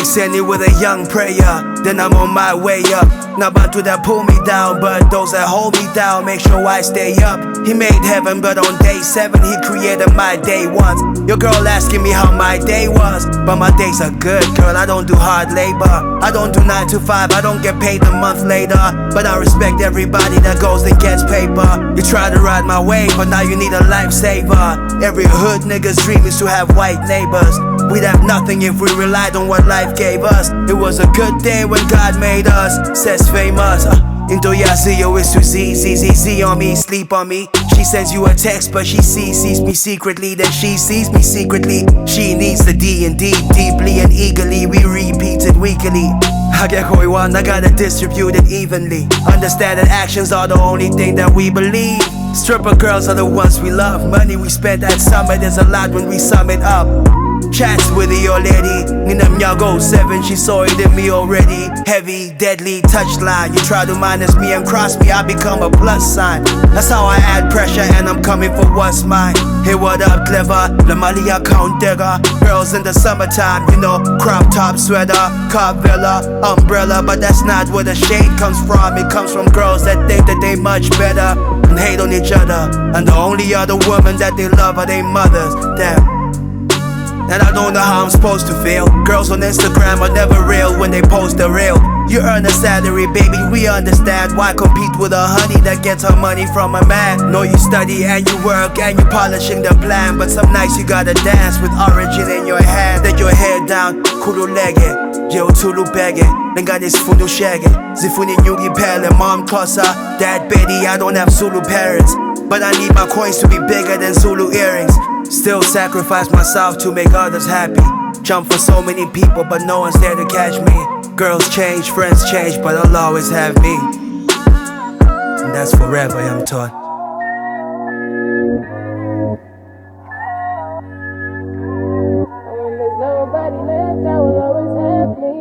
send it with a young prayer, then I'm on my way up. Not about to that pull me down, but those that hold me down make sure I stay up. He made heaven, but on day 7 he created my day once. Your girl asking me how my day was, but my days are good, girl. I don't do hard labor, I don't do 9 to 5, I don't get paid a month later. But I respect everybody that goes and gets paper. You try to ride my wave, but now you need a lifesaver. Every hood nigga's dream is to have white neighbors. We'd have nothing if we relied on what life gave us. It was a good day when God made us, says famous. Into Yazio is to Z on me, sleep on me. She sends you a text, but she sees me secretly. Then she sees me secretly. She needs the D&D deeply and eagerly. We repeat it weekly. I get what we want, I gotta distribute it evenly. Understand that actions are the only thing that we believe. Stripper girls are the ones we love. Money we spent at summer, there's a lot when we sum it up. Chats with the old lady, Ninam Yago 7, she saw it in me already. Heavy, deadly touchline. You try to minus me and cross me, I become a plus sign. That's how I add pressure and I'm coming for what's mine. Hey, what up, clever? La Malia Count Digger. Girls in the summertime, you know, crop top sweater, Carvella, umbrella. But that's not where the shade comes from. It comes from girls that think that they much better and hate on each other. And the only other woman that they love are their mothers. Damn. And I don't know how I'm supposed to feel. Girls on Instagram are never real when they post the real. You earn a salary, baby, we understand. Why compete with a honey that gets her money from a man? No, you study and you work and you polishing the plan. But some nights you gotta dance with origin in your hand. Let your head down, kululege, yo tulubege. Nenga nisfundu shege, zifuni nyugi pele. Mom Kosa, Dad Betty, I don't have Zulu parents, but I need my coins to be bigger than Zulu earrings. Still sacrifice myself to make others happy. Jump for so many people, but no one's there to catch me. Girls change, friends change, but I'll always have me. And that's forever, I'm taught. When there's nobody left, I will always have me.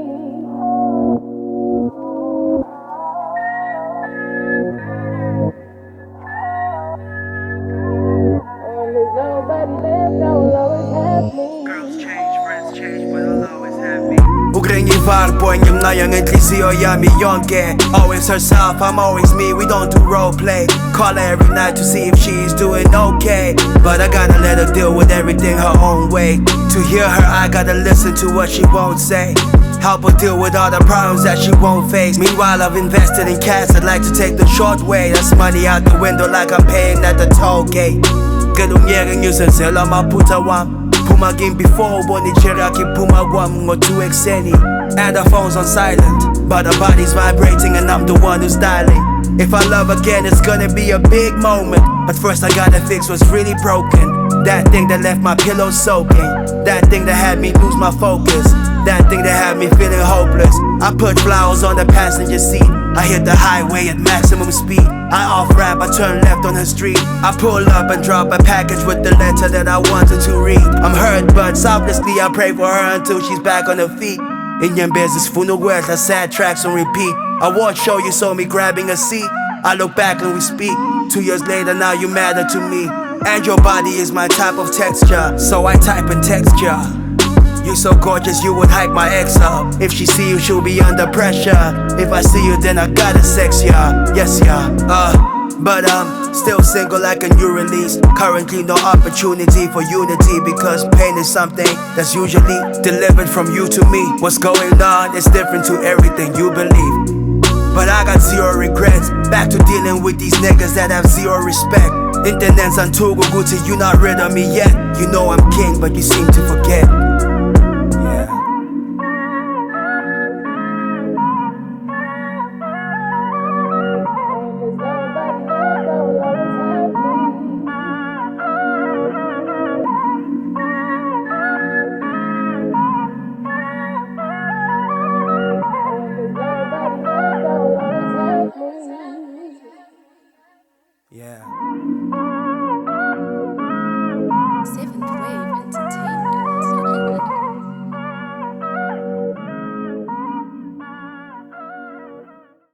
When there's nobody left, I will always have me. Girls change, friends change, but I'll always have me. Ugrengi varboy, ngim na yang entlisiyo yami yonke. Always herself, I'm always me, we don't do role play. Call her every night to see if she's doing okay, but I gotta let her deal with everything her own way. To hear her, I gotta listen to what she won't say. Help her deal with all the problems that she won't face. Meanwhile, I've invested in cats that like to take the short way. That's money out the window like I'm paying at the toll gate. Gelungiyeke ngiyozenzela amaphutha wami. Phuma kimi before ubone icheraki phuma kwami ngo-2 ekseni. And our phones on silent, but our body's vibrating and I'm the one who's styling. If I love again, it's gonna be a big moment. But first I gotta fix what's really broken. That thing that left my pillow soaking. That thing that had me lose my focus. That thing that had me feeling hopeless. I put flowers on the passenger seat. I hit the highway at maximum speed. I off-ramp, I turn left on the street. I pull up and drop a package with the letter that I wanted to read. I'm hurt, but selflessly I pray for her until she's back on her feet. In your business, funo words, the sad tracks on repeat. Award show, you saw me grabbing a seat. I look back and we speak. 2 years later, now you matter to me. And your body is my type of texture, so I type and text ya. You so gorgeous, you would hype my ex up. If she see you, she'll be under pressure. If I see you, then I gotta sex ya. Yes, ya. But I'm still single like a new release. Currently no opportunity for unity, because pain is something that's usually delivered from you to me. What's going on is different to everything you believe, but I got zero regrets. Back to dealing with these niggas that have zero respect. Intendance and Togo Gucci, you not rid of me yet. You know I'm king, but you seem to forget.